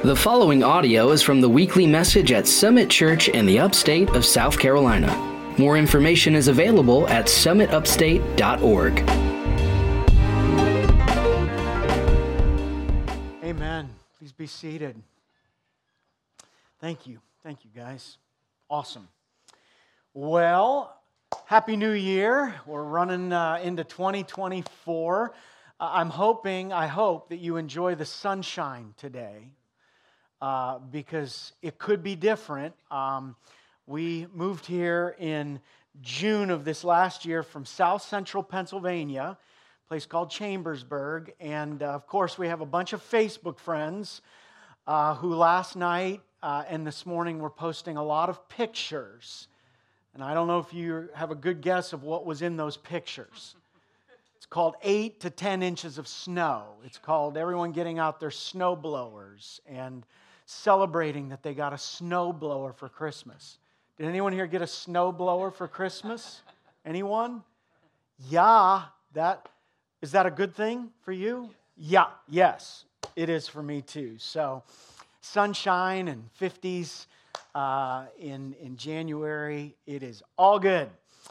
The following audio is from the weekly message at Summit Church in the upstate of South Carolina. More information is available at summitupstate.org. Amen. Please be seated. Thank you. Thank you, guys. Awesome. Well, Happy New Year. We're running into 2024. I hope that you enjoy the sunshine today because it could be different. We moved here in June of this last year from South Central Pennsylvania, a place called Chambersburg. And of course, we have a bunch of Facebook friends who last night and this morning were posting a lot of pictures. And I don't know if you have a good guess of what was in those pictures. It's called 8 to 10 inches of snow. It's called everyone getting out their snow blowers and celebrating that they got a snow blower for Christmas. Did anyone here get a snow blower for Christmas? Anyone? Yeah, is that a good thing for you? Yeah, yes, it is for me too. So, sunshine and 50s in January, it is all good.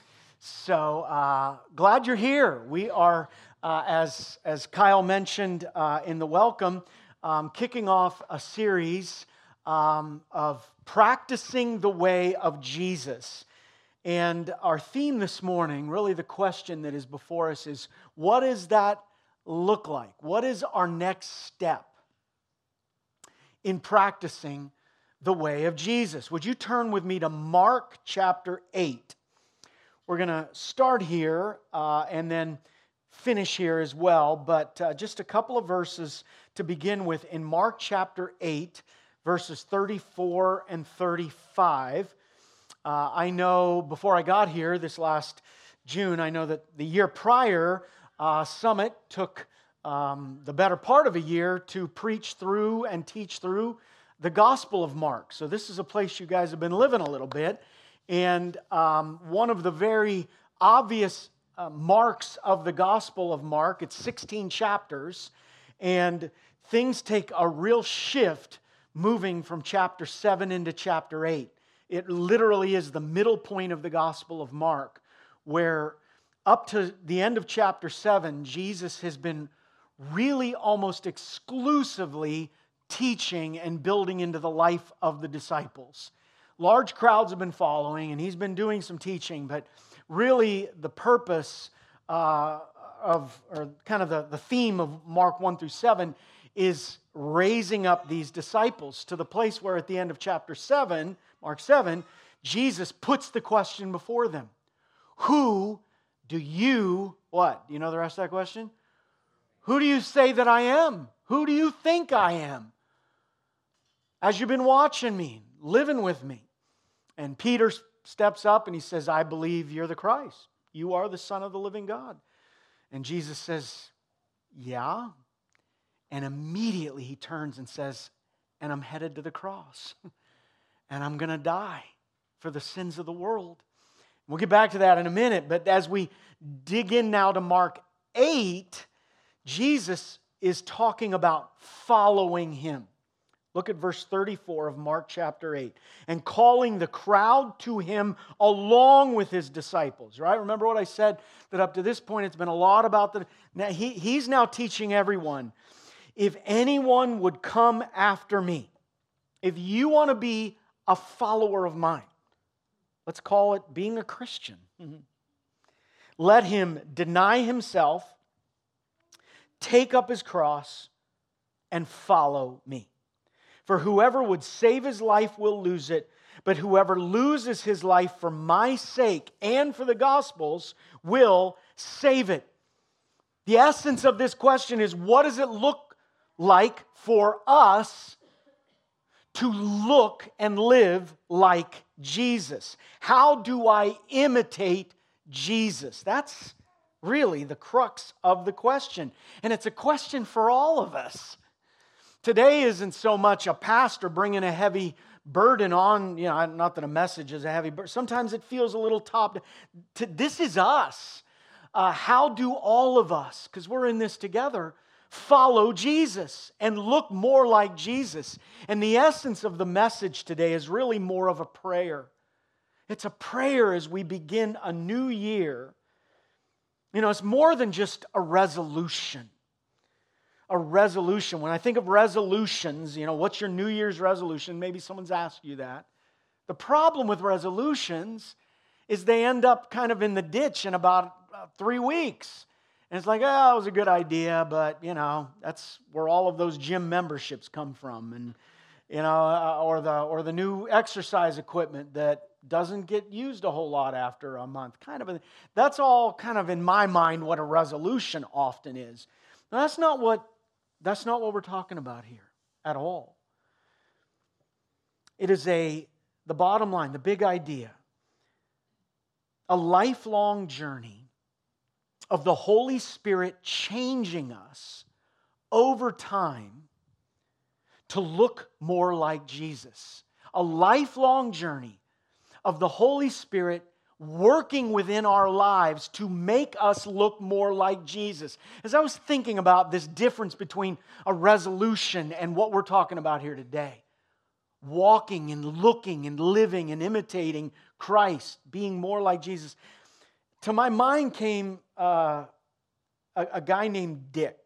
So glad you're here. We are, as Kyle mentioned in the welcome, kicking off a series of practicing the way of Jesus. And our theme this morning, really the question that is before us is, what does that look like? What is our next step in practicing the way of Jesus? Would you turn with me to Mark chapter 8? We're going to start here and then finish here as well, but just a couple of verses to begin with in Mark chapter 8, verses 34 and 35. I know before I got here this last June, I know that the year prior, Summit took the better part of a year to preach through and teach through the Gospel of Mark. So this is a place you guys have been living a little bit. And one of the very obvious marks of the Gospel of Mark, it's 16 chapters, and things take a real shift moving from chapter 7 into chapter 8. It literally is the middle point of the Gospel of Mark, where up to the end of chapter 7, Jesus has been really almost exclusively teaching and building into the life of the disciples. Large crowds have been following, and he's been doing some teaching, but really the purpose the theme of Mark 1 through 7 is raising up these disciples to the place where at the end of chapter 7, Mark 7, Jesus puts the question before them. Who do you, what? Do you know the rest of that question? Who do you say that I am? Who do you think I am? As you've been watching me, living with me. And Peter steps up and he says, I believe you're the Christ. You are the Son of the living God. And Jesus says, yeah. And immediately he turns and says, and I'm headed to the cross. And I'm going to die for the sins of the world. We'll get back to that in a minute. But as we dig in now to Mark 8, Jesus is talking about following him. Look at verse 34 of Mark chapter 8. And calling the crowd to him along with his disciples. Right? Remember what I said? That up to this point it's been a lot about he's now teaching everyone. If anyone would come after me, if you want to be a follower of mine, let's call it being a Christian. Let him deny himself, take up his cross, and follow me. For whoever would save his life will lose it, but whoever loses his life for my sake and for the gospel's will save it. The essence of this question is, what does it look like for us to look and live like Jesus? How do I imitate Jesus? That's really the crux of the question. And it's a question for all of us. Today isn't so much a pastor bringing a heavy burden on, not that a message is a heavy burden. Sometimes it feels a little this is us. How do all of us, because we're in this together, follow Jesus and look more like Jesus. And the essence of the message today is really more of a prayer. It's a prayer as we begin a new year. It's more than just a resolution. A resolution. When I think of resolutions, what's your New Year's resolution? Maybe someone's asked you that. The problem with resolutions is they end up kind of in the ditch in about 3 weeks. And it's like, it was a good idea, but, that's where all of those gym memberships come from. And, or the new exercise equipment that doesn't get used a whole lot after a month. That's all kind of, in my mind, what a resolution often is. Now, that's not what we're talking about here at all. It is the bottom line, the big idea, a lifelong journey of the Holy Spirit changing us over time to look more like Jesus. A lifelong journey of the Holy Spirit working within our lives to make us look more like Jesus. As I was thinking about this difference between a resolution and what we're talking about here today, walking and looking and living and imitating Christ, being more like Jesus, to my mind came a guy named Dick.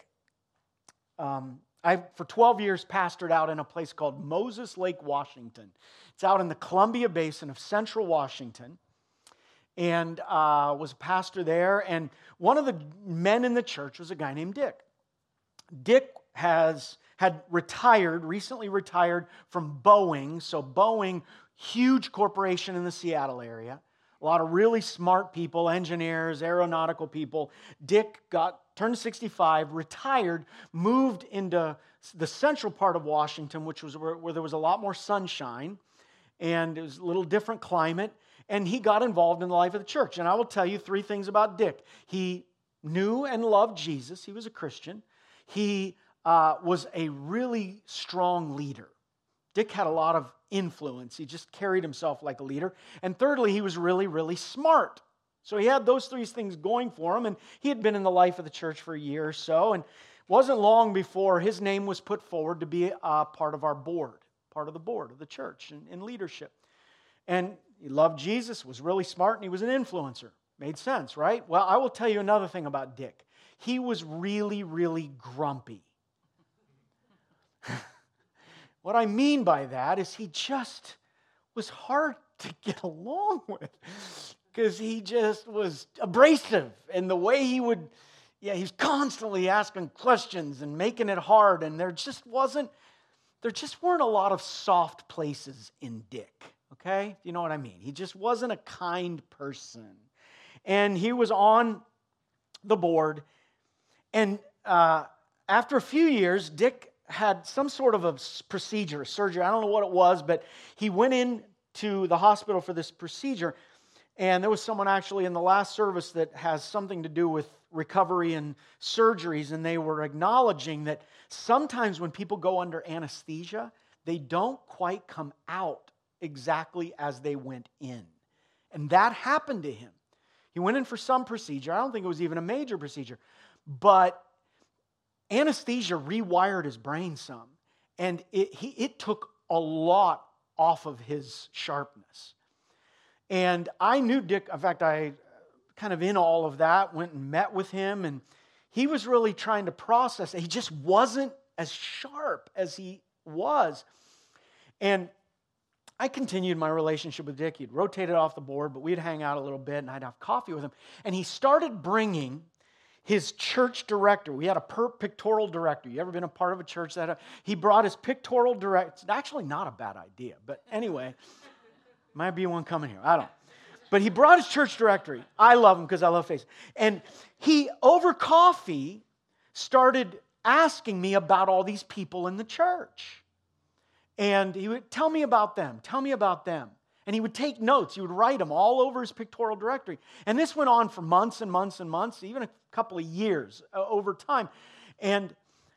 I, for 12 years, pastored out in a place called Moses Lake, Washington. It's out in the Columbia Basin of central Washington. And was a pastor there. And one of the men in the church was a guy named Dick. Dick had recently retired from Boeing. So Boeing, huge corporation in the Seattle area. A lot of really smart people, engineers, aeronautical people. Dick turned 65, retired, moved into the central part of Washington, which was where there was a lot more sunshine. And it was a little different climate. And he got involved in the life of the church. And I will tell you 3 things about Dick. He knew and loved Jesus. He was a Christian. He was a really strong leader. Dick had a lot of influence. He just carried himself like a leader. And thirdly, he was really, really smart. So he had those 3 things going for him. And he had been in the life of the church for a year or so. And it wasn't long before his name was put forward to be part of our board, part of the board of the church in leadership. And he loved Jesus, was really smart, and he was an influencer. Made sense, right? Well, I will tell you another thing about Dick. He was really, really grumpy. What I mean by that is he just was hard to get along with because he just was abrasive in the way he would, he's constantly asking questions and making it hard, and there just weren't a lot of soft places in Dick. Okay? You know what I mean? He just wasn't a kind person. And he was on the board. And after a few years, Dick had some sort of a procedure, a surgery. I don't know what it was, but he went into the hospital for this procedure. And there was someone actually in the last service that has something to do with recovery and surgeries. And they were acknowledging that sometimes when people go under anesthesia, they don't quite come out exactly as they went in. And that happened to him. He went in for some procedure. I don't think it was even a major procedure. But anesthesia rewired his brain some. And it took a lot off of his sharpness. And I knew Dick. In fact, I kind of in all of that went and met with him. And he was really trying to process it. He just wasn't as sharp as he was. And I continued my relationship with Dick. He'd rotated off the board, but we'd hang out a little bit, and I'd have coffee with him. And he started bringing his church director. We had a pictorial director. You ever been a part of a church that he brought his pictorial director? It's actually not a bad idea, but anyway, might be one coming here. I don't know. But he brought his church directory. I love him because I love faces. And he, over coffee, started asking me about all these people in the church. And he would tell me about them, tell me about them. And he would take notes. He would write them all over his pictorial directory. And this went on for months and months and months, even a couple of years over time. And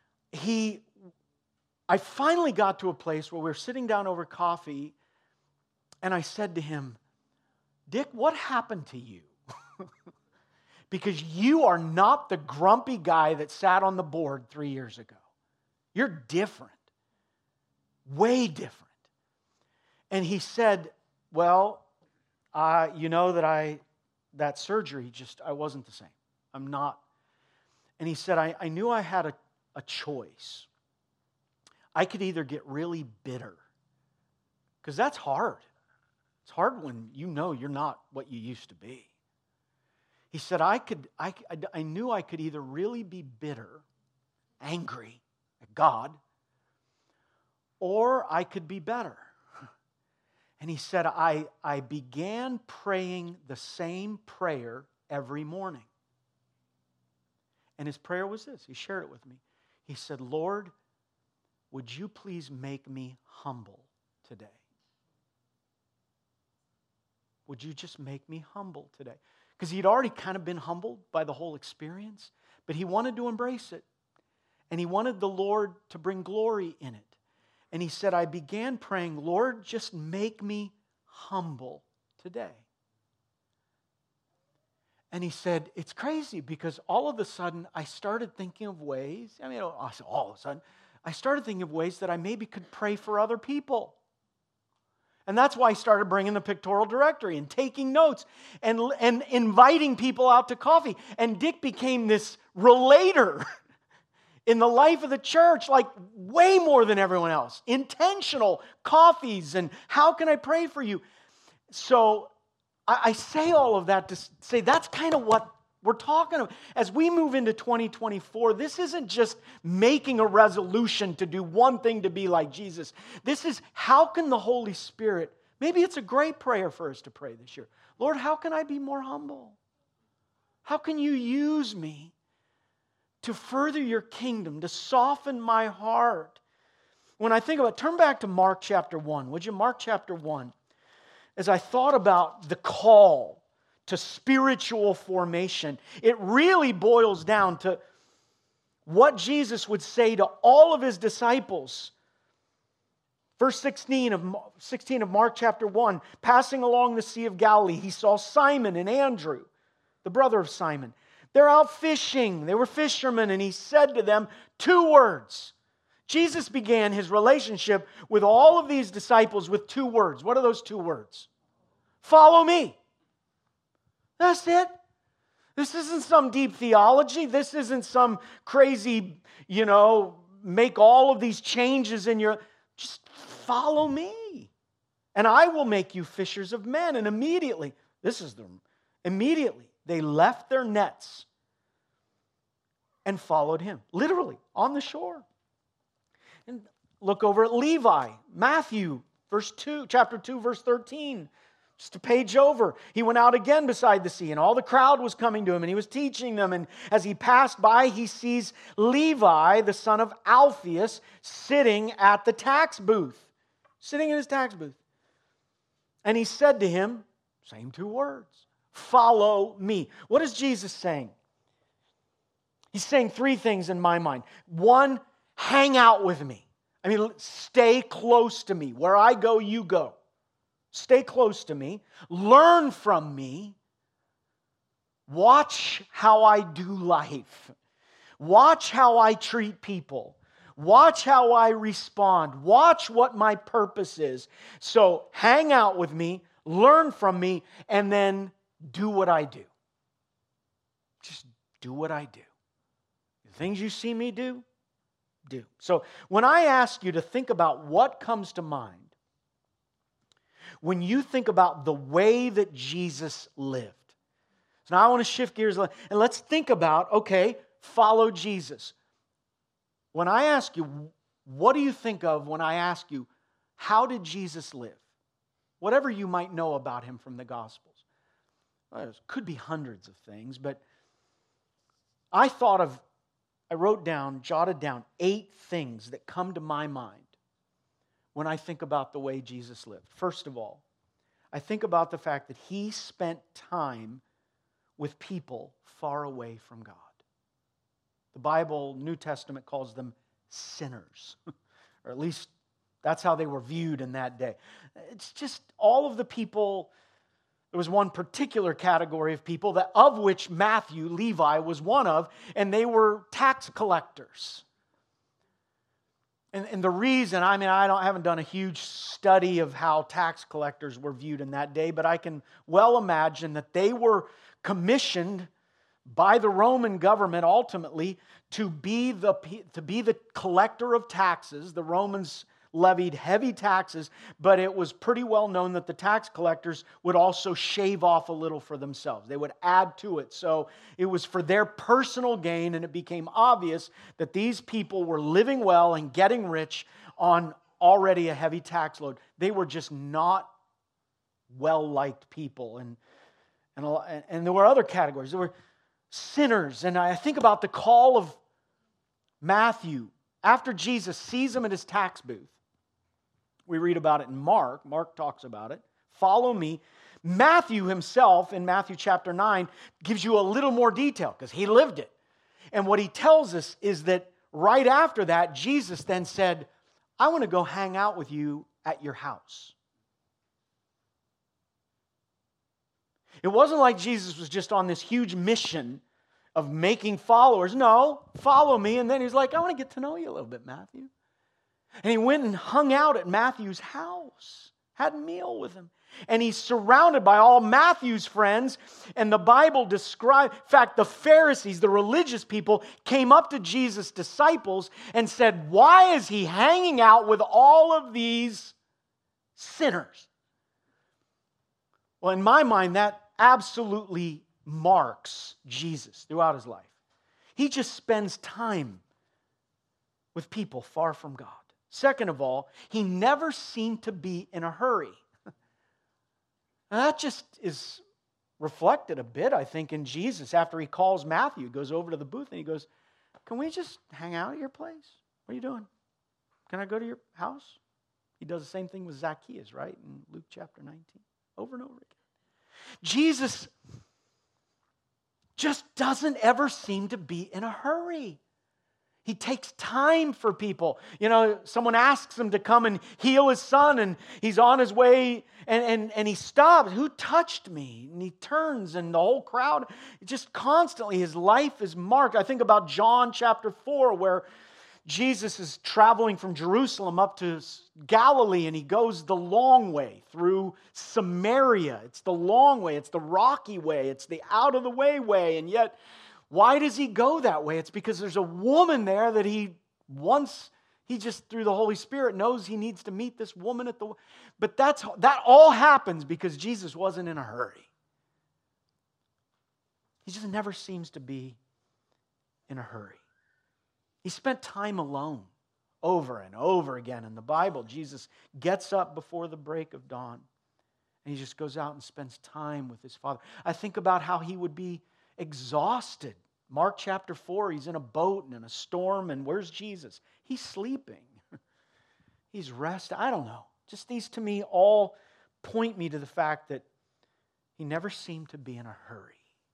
I finally got to a place where we were sitting down over coffee, and I said to him, Dick, what happened to you? because you are not the grumpy guy that sat on the board 3 years ago. You're different, way different. And he said, well, you know that surgery, I wasn't the same. I'm not. And he said, I knew I had a choice. I could either get really bitter, because that's hard. It's hard when you know you're not what you used to be. He said, I knew I could either really be bitter, angry at God, or I could be better. And he said, I began praying the same prayer every morning. And his prayer was this. He shared it with me. He said, Lord, would you please make me humble today? Would you just make me humble today? Because he'd already kind of been humbled by the whole experience, but he wanted to embrace it. And he wanted the Lord to bring glory in it. And he said, I began praying, Lord, just make me humble today. And he said, it's crazy because all of a sudden I started thinking of ways, all of a sudden, I started thinking of ways that I maybe could pray for other people. And that's why I started bringing the pictorial directory and taking notes and inviting people out to coffee. And Dick became this relator in the life of the church, like way more than everyone else. Intentional coffees and how can I pray for you? So I say all of that to say that's kind of what we're talking about. As we move into 2024, this isn't just making a resolution to do one thing to be like Jesus. This is how can the Holy Spirit, maybe it's a great prayer for us to pray this year. Lord, how can I be more humble? How can you use me to further your kingdom, to soften my heart? When I think about it, turn back to Mark chapter 1. Would you? Mark chapter 1. As I thought about the call to spiritual formation, it really boils down to what Jesus would say to all of his disciples. Verse 16 of Mark chapter 1, passing along the Sea of Galilee, he saw Simon and Andrew, the brother of Simon. They're out fishing. They were fishermen, and he said to them 2 words. Jesus began his relationship with all of these disciples with 2 words. What are those 2 words? Follow me. That's it. This isn't some deep theology. This isn't some crazy, make all of these changes in your... Just follow me. And I will make you fishers of men. And immediately they left their nets and followed him. Literally, on the shore. And look over at Levi, Matthew, chapter 2, verse 13. Just a page over. He went out again beside the sea, and all the crowd was coming to him, and he was teaching them. And as he passed by, he sees Levi, the son of Alphaeus, sitting at the tax booth. Sitting in his tax booth. And he said to him, same 2 words, follow me. What is Jesus saying? He's saying 3 things in my mind. 1, hang out with me. Stay close to me. Where I go, you go. Stay close to me. Learn from me. Watch how I do life. Watch how I treat people. Watch how I respond. Watch what my purpose is. So hang out with me, learn from me, and then do what I do. Just do what I do. The things you see me do, do. So when I ask you to think about what comes to mind, when you think about the way that Jesus lived. So now I want to shift gears and let's think about, follow Jesus. When I ask you, what do you think of when I ask you, how did Jesus live? Whatever you might know about him from the Gospels. Well, there could be hundreds of things, but I jotted down 8 things that come to my mind when I think about the way Jesus lived. First of all, I think about the fact that he spent time with people far away from God. The Bible, New Testament, calls them sinners. Or at least that's how they were viewed in that day. It's just all of the people There was one particular category of people of which Matthew, Levi, was one of, and they were tax collectors. And the reason, I haven't done a huge study of how tax collectors were viewed in that day, but I can well imagine that they were commissioned by the Roman government ultimately to be the collector of taxes. The Romans levied heavy taxes, but it was pretty well known that the tax collectors would also shave off a little for themselves. They would add to it. So it was for their personal gain, and it became obvious that these people were living well and getting rich on already a heavy tax load. They were just not well-liked people. And there were other categories. There were sinners. And I think about the call of Matthew after Jesus sees him at his tax booth. We read about it in Mark. Mark talks about it. Follow me. Matthew himself, in Matthew chapter 9, gives you a little more detail because he lived it. And what he tells us is that right after that, Jesus then said, I want to go hang out with you at your house. It wasn't like Jesus was just on this huge mission of making followers. No, follow me. And then he's like, I want to get to know you a little bit, Matthew. And he went and hung out at Matthew's house, had a meal with him. And he's surrounded by all Matthew's friends. And the Bible describes, in fact, the Pharisees, the religious people, came up to Jesus' disciples and said, why is he hanging out with all of these sinners? Well, in my mind, that absolutely marks Jesus throughout his life. He just spends time with people far from God. Second of all, he never seemed to be in a hurry. Now that just is reflected a bit, I think, in Jesus. After he calls Matthew, he goes over to the booth and he goes, can we just hang out at your place? What are you doing? Can I go to your house? He does the same thing with Zacchaeus, right? In Luke chapter 19. Over and over again. Jesus just doesn't ever seem to be in a hurry. He takes time for people. You know, someone asks him to come and heal his son, and he's on his way, and he stops. Who touched me? And he turns, and the whole crowd, just constantly, his life is marked. I think about John chapter 4, where Jesus is traveling from Jerusalem up to Galilee, and he goes the long way through Samaria. It's the long way. It's the rocky way. It's the out-of-the-way way. And yet, why does he go that way? It's because there's a woman there that he just through the Holy Spirit knows he needs to meet this woman at the... But that all happens because Jesus wasn't in a hurry. He just never seems to be in a hurry. He spent time alone over and over again in the Bible. Jesus gets up before the break of dawn and he just goes out and spends time with his Father. I think about how he would be exhausted. Mark chapter 4, he's in a boat and in a storm, and where's Jesus? He's sleeping. He's resting. I don't know. Just these to me all point me to the fact that he never seemed to be in a hurry.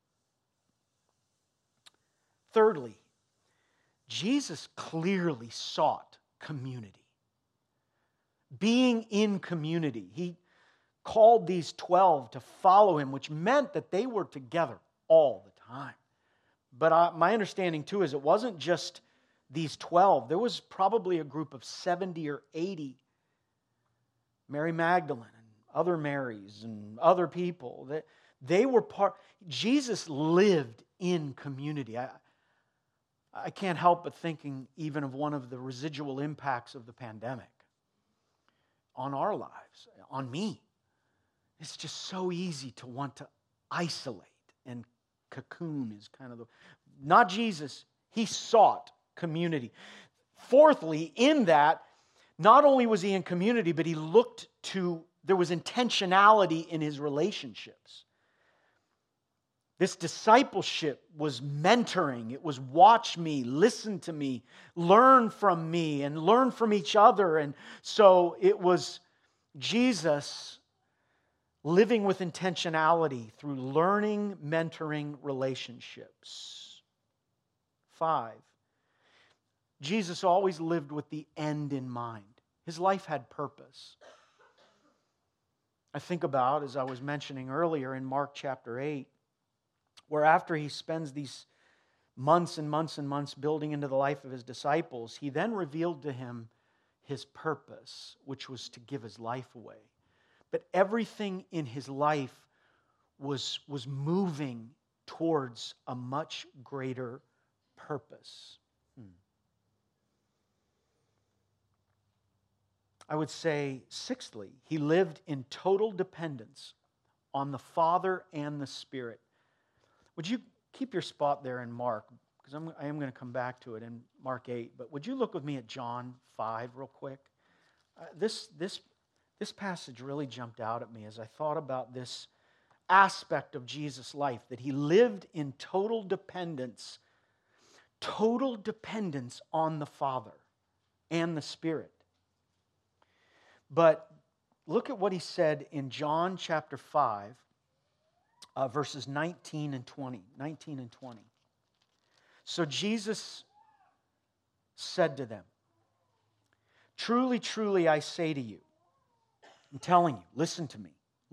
Thirdly, Jesus clearly sought community. Being in community. He called these 12 to follow him, which meant that they were together all the time. But my understanding too is it wasn't just these 12. There was probably a group of 70 or 80. Mary Magdalene and other Marys and other people. They were part. Jesus lived in community. I can't help but thinking even of one of the residual impacts of the pandemic on our lives, on me. It's just so easy to want to isolate, and cocoon is kind of not Jesus. He sought community. Fourthly, in that, not only was he in community, but he looked to, there was intentionality in his relationships. This discipleship was mentoring. It was watch me, listen to me, learn from me, and learn from each other. And so it was Jesus living with intentionality through learning, mentoring relationships. 5, Jesus always lived with the end in mind. His life had purpose. I think about, as I was mentioning earlier in Mark chapter 8, where after he spends these months and months and months building into the life of his disciples, he then revealed to him his purpose, which was to give his life away. But everything in his life was moving towards a much greater purpose. I would say, sixthly, he lived in total dependence on the Father and the Spirit. Would you keep your spot there in Mark? Because I am going to come back to it in Mark 8. But would you look with me at John 5 real quick? This passage really jumped out at me as I thought about this aspect of Jesus' life, that he lived in total dependence on the Father and the Spirit. But look at what he said in John chapter 5, verses 19 and 20. 19 and 20. So Jesus said to them, "Truly, truly, I say to you," I'm telling you, listen to me.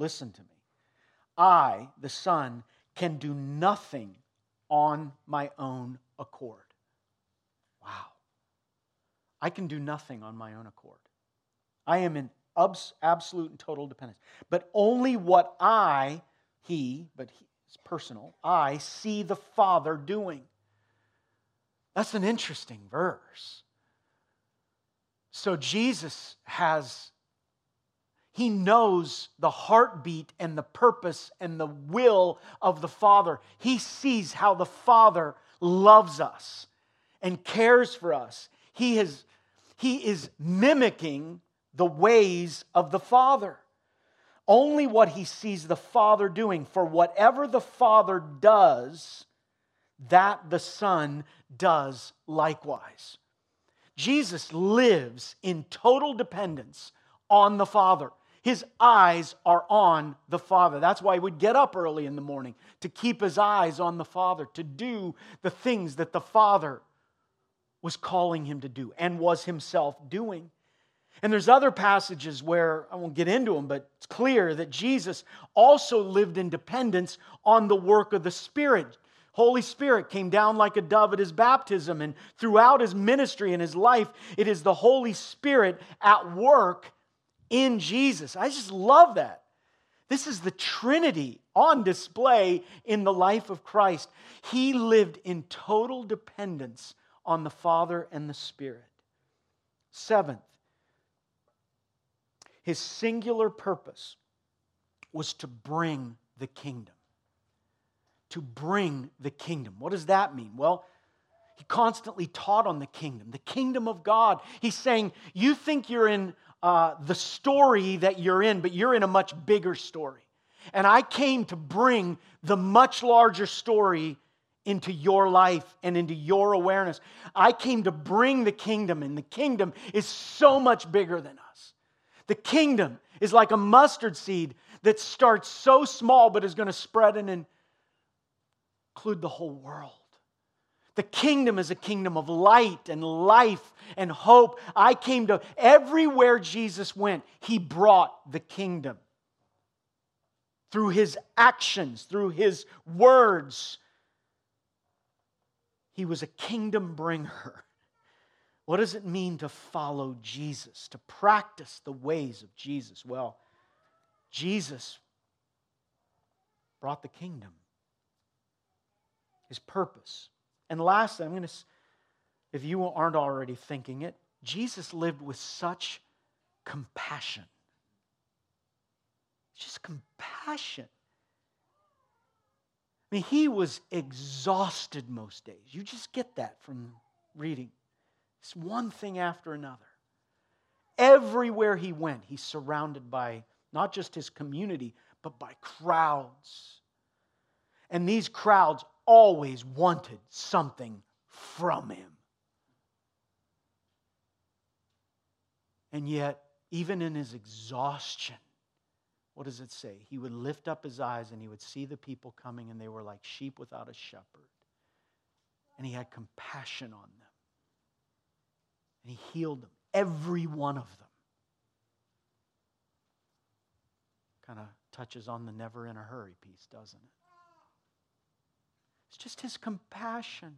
I, the Son, can do nothing on my own accord. Wow. I can do nothing on my own accord. I am in absolute and total dependence. But only what it's personal, I see the Father doing. That's an interesting verse. So Jesus he knows the heartbeat and the purpose and the will of the Father. He sees how the Father loves us and cares for us. He is mimicking the ways of the Father. Only what he sees the Father doing. For whatever the Father does, that the Son does likewise. Jesus lives in total dependence on the Father. His eyes are on the Father. That's why he would get up early in the morning, to keep his eyes on the Father, to do the things that the Father was calling him to do and was himself doing. And there's other passages where, I won't get into them, but it's clear that Jesus also lived in dependence on the work of the Spirit. Holy Spirit came down like a dove at his baptism, and throughout his ministry and his life, it is the Holy Spirit at work in Jesus. I just love that. This is the Trinity on display in the life of Christ. He lived in total dependence on the Father and the Spirit. Seventh, his singular purpose was to bring the kingdom. To bring the kingdom. What does that mean? Well, he constantly taught on the kingdom of God. He's saying, you think you're in the story that you're in, but you're in a much bigger story. And I came to bring the much larger story into your life and into your awareness. I came to bring the kingdom, and the kingdom is so much bigger than us. The kingdom is like a mustard seed that starts so small but is going to spread and include the whole world. The kingdom is a kingdom of light and life and hope. I came to, everywhere Jesus went, he brought the kingdom. Through his actions, through his words. He was a kingdom bringer. What does it mean to follow Jesus, to practice the ways of Jesus? Well, Jesus brought the kingdom, his purpose. And lastly, if you aren't already thinking it, Jesus lived with such compassion. Just compassion. I mean, he was exhausted most days. You just get that from reading. It's one thing after another. Everywhere he went, he's surrounded by not just his community, but by crowds. And these crowds always wanted something from him. And yet, even in his exhaustion, what does it say? He would lift up his eyes and he would see the people coming, and they were like sheep without a shepherd. And he had compassion on them. And he healed them, every one of them. Kind of touches on the never in a hurry piece, doesn't it? It's just his compassion.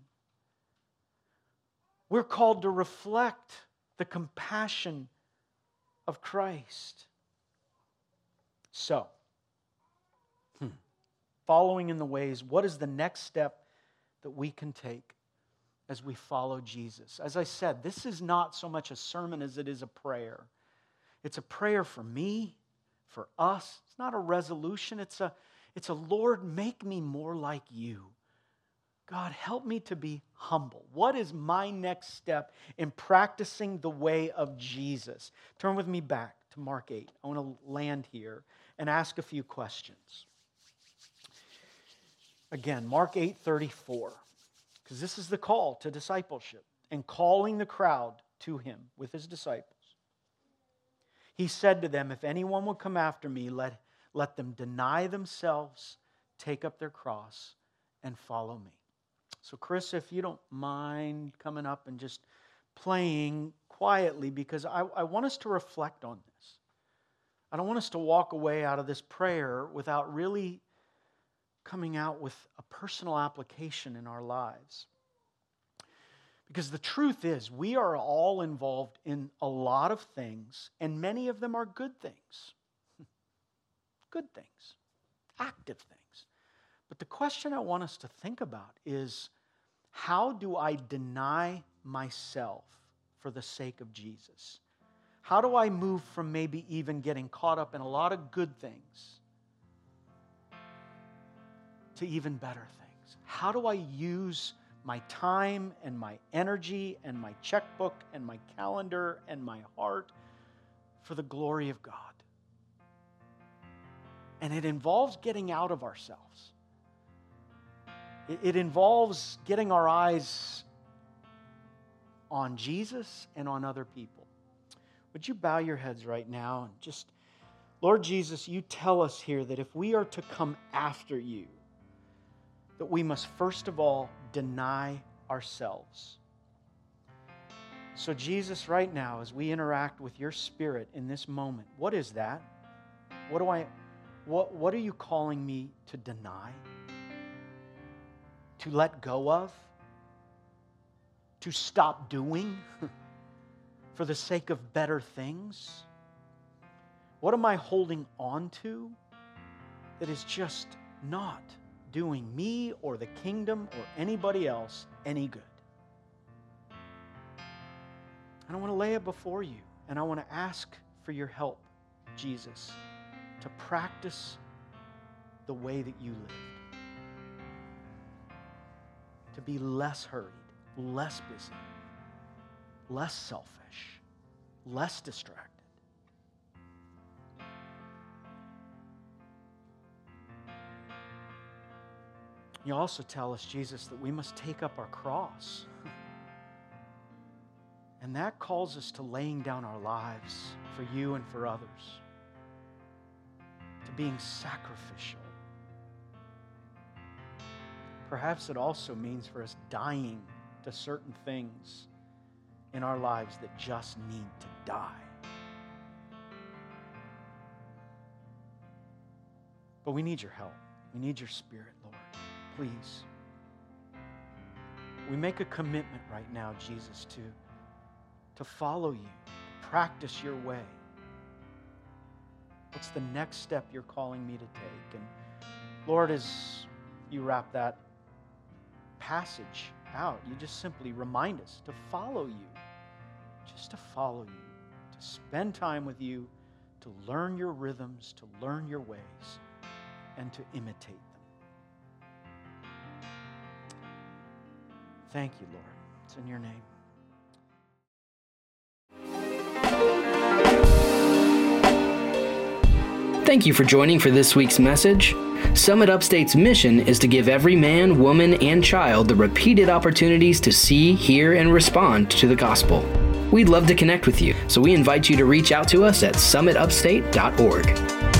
We're called to reflect the compassion of Christ. So, following in the ways, what is the next step that we can take as we follow Jesus? As I said, this is not so much a sermon as it is a prayer. It's a prayer for me, for us. It's not a resolution. It's a Lord, make me more like you. God, help me to be humble. What is my next step in practicing the way of Jesus? Turn with me back to Mark 8. I want to land here and ask a few questions. Again, Mark 8:34, because this is the call to discipleship and calling the crowd to him with his disciples. He said to them, if anyone will come after me, let them deny themselves, take up their cross, and follow me. So Chris, if you don't mind coming up and just playing quietly, because I want us to reflect on this. I don't want us to walk away out of this prayer without really coming out with a personal application in our lives. Because the truth is, we are all involved in a lot of things, and many of them are good things. Good things, active things. But the question I want us to think about is, how do I deny myself for the sake of Jesus? How do I move from maybe even getting caught up in a lot of good things to even better things? How do I use my time and my energy and my checkbook and my calendar and my heart for the glory of God? And it involves getting out of ourselves. It involves getting our eyes on Jesus and on other people. Would you bow your heads right now and just, Lord Jesus, you tell us here that if we are to come after you, that we must first of all deny ourselves. So Jesus, right now, as we interact with your Spirit in this moment, what is that? What are you calling me to deny? To let go of? To stop doing? For the sake of better things? What am I holding on to that is just not doing me or the kingdom or anybody else any good? And I want to lay it before you, and I want to ask for your help, Jesus, to practice the way that you lived. To be less hurried, less busy, less selfish, less distracted. You also tell us, Jesus, that we must take up our cross. And that calls us to laying down our lives for you and for others. To being sacrificial. Perhaps it also means for us dying to certain things in our lives that just need to die. But we need your help. We need your Spirit, Lord. Please. We make a commitment right now, Jesus, to follow you, to practice your way. What's the next step you're calling me to take? And Lord, as you wrap that passage out, you just simply remind us to follow you, just to follow you, to spend time with you, to learn your rhythms, to learn your ways, and to imitate them. Thank you, Lord. It's in your name. Thank you for joining for this week's message. Summit Upstate's mission is to give every man, woman, and child the repeated opportunities to see, hear, and respond to the gospel. We'd love to connect with you, so we invite you to reach out to us at summitupstate.org.